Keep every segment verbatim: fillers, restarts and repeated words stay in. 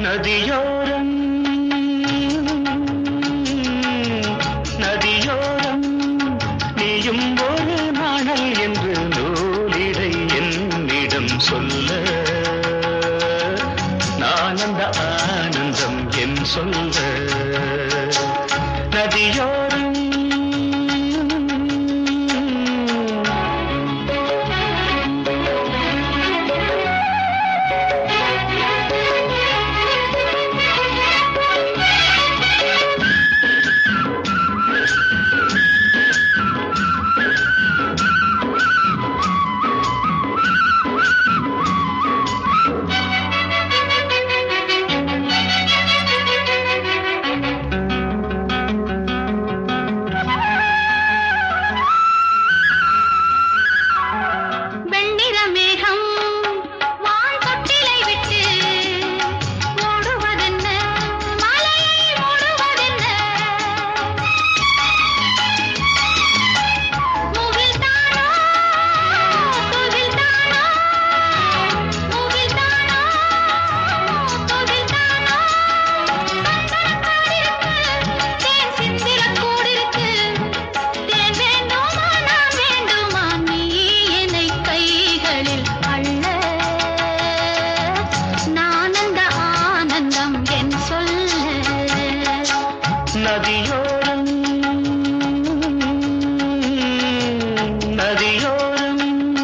நதியோரம் நதியோரம் நீயும் ஒரு நாணல் என்று நூலிடை என்னிடம் சொல்ல நான் அந்த ஆனந்தம் என் சொல்ல நதியோரம் நதியோரம் நதியோரம்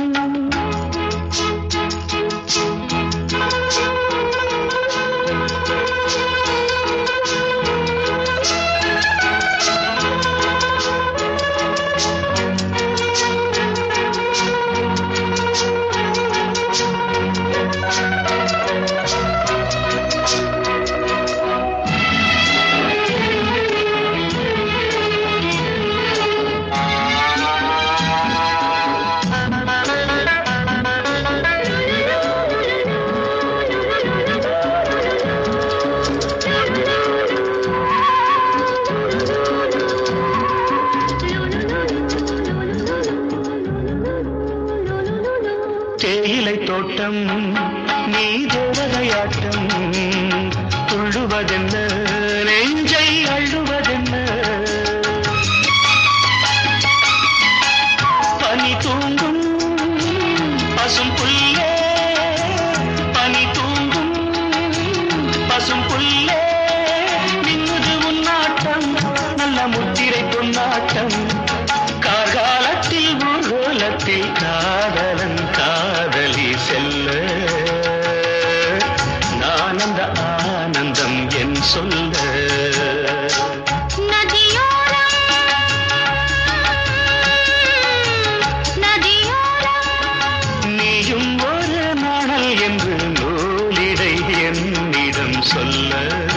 தேயிலை தோட்டம் நீ தேவதையாட்டம் துள்ளுவதென்ன நெஞ்சை அள்ளுவதென்ன பனி தூங்கும் பசும் புல்லே பனி தூங்கும் பசும் புல்லே மின்னுது உன்னாட்டம் நல்ல முத்திரை பொன்னாட்டம் கார்காலத்தில் ஊர்வலத்தில் காதலன் காதலி செல்ல நான் அந்த ஆனந்தம் என் சொல்ல நதியோரம் நதியோரம் நீயும் ஒரு நாணல் என்று நூலிடை என்னிடம் சொல்ல